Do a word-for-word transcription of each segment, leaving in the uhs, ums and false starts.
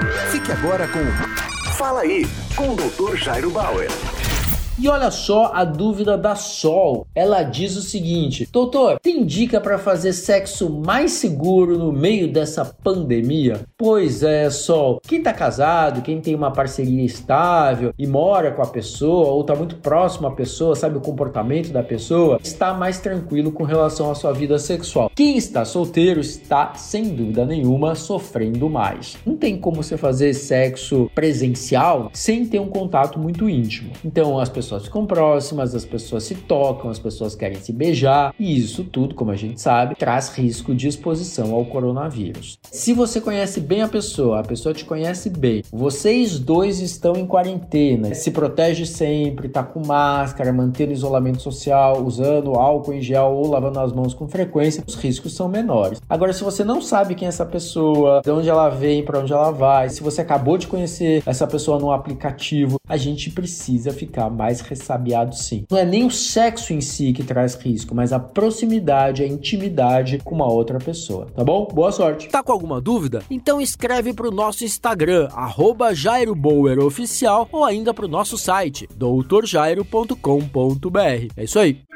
Fique agora com Fala Aí, com o doutor Jairo Bauer. E olha só a dúvida da Sol. Ela diz o seguinte: doutor, tem dica para fazer sexo mais seguro no meio dessa pandemia? Pois é, Sol. Quem tá casado, quem tem uma parceria estável e mora com a pessoa ou tá muito próximo à pessoa, sabe o comportamento da pessoa, está mais tranquilo com relação à sua vida sexual. Quem está solteiro está, sem dúvida nenhuma, sofrendo mais. Não tem como você fazer sexo presencial sem ter um contato muito íntimo. Então as pessoas As pessoas ficam próximas, as pessoas se tocam, as pessoas querem se beijar e isso tudo, como a gente sabe, traz risco de exposição ao coronavírus. Se você conhece bem a pessoa, a pessoa te conhece bem, vocês dois estão em quarentena, se protege sempre, tá com máscara, mantendo isolamento social, usando álcool em gel ou lavando as mãos com frequência, os riscos são menores. Agora, se você não sabe quem é essa pessoa, de onde ela vem, para onde ela vai, se você acabou de conhecer essa pessoa num aplicativo, a gente precisa ficar mais ressabiado sim. Não é nem o sexo em si que traz risco, mas a proximidade, a intimidade com uma outra pessoa, tá bom? Boa sorte! Tá com alguma dúvida? Então escreve pro nosso Instagram, arroba Jairo Bauer Oficial, ou ainda pro nosso site, doutor jairo ponto com ponto b r. É isso aí!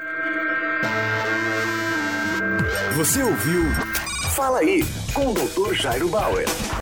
Você ouviu Fala Aí, com o doutor Jairo Bauer.